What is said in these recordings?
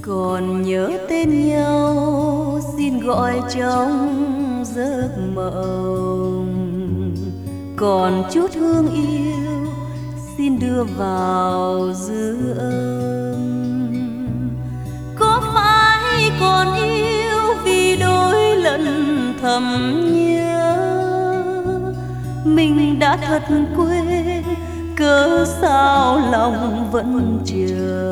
Còn nhớ tên nhau xin gọi trong giấc mộng, còn chút hương yêu xin đưa vào dư âm. Có phải còn yêu vì đôi lần thầm nhớ mình đã thật quên, cớ sao lòng vẫn chờ.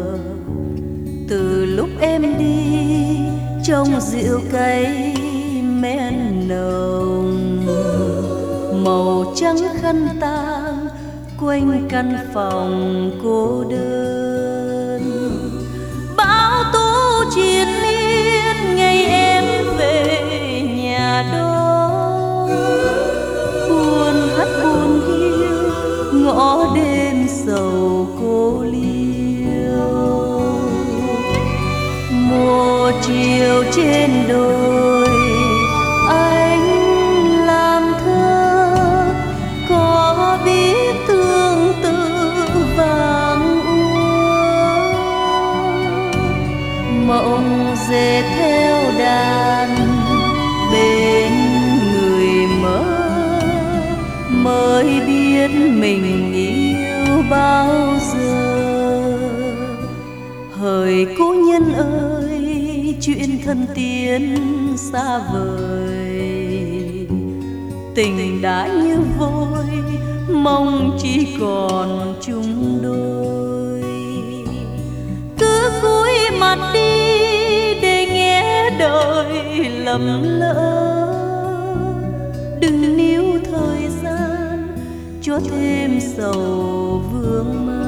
Từ lúc em đi trong rượu cay men nồng, màu trắng khăn tang quanh căn phòng cô đơn. Bão tố triền miên ngày em về nhà đó, buồn hát buồn hiu ngõ đêm sầu cô liêu. Một chiều trên đồi anh làm thơ, có biết tương tư vàng úa. Mộng dệt theo đàn bên người mơ, mới biết mình yêu bao giờ. Hỡi cố nhân ơi, chuyện thân tiến xa vời, tình đã như vôi mong chỉ còn chung đôi. Cứ cúi mặt đi để nghe đời lầm lỡ, đừng níu thời gian cho thêm sầu vương mang.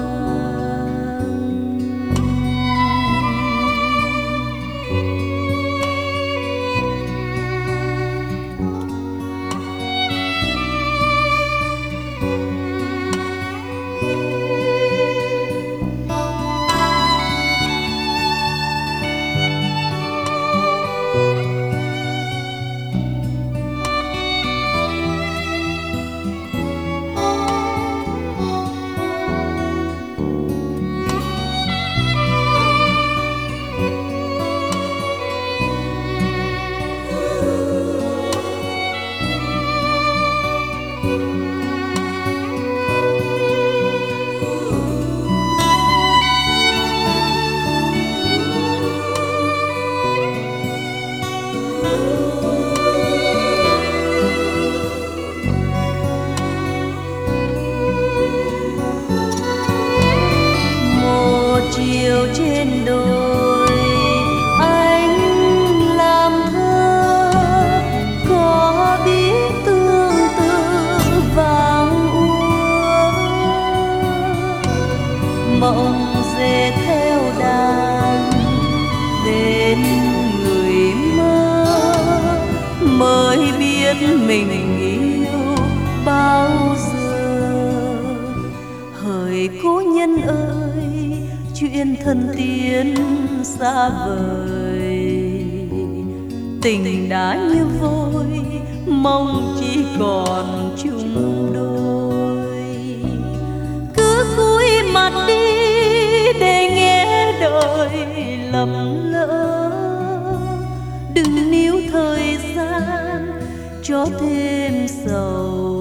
Chiều trên đồi anh làm thơ, có biết tương tư vàng úa. Mộng dệt theo đàn bên người mơ, mới biết mình yêu bao giờ. Hỡi cố nhân ơi, chuyện thân tiến xa vời, tình đã như vôi mong chỉ còn chung đôi. Cứ cúi mặt đi để nghe đời lầm lỡ, đừng níu thời gian cho thêm sầu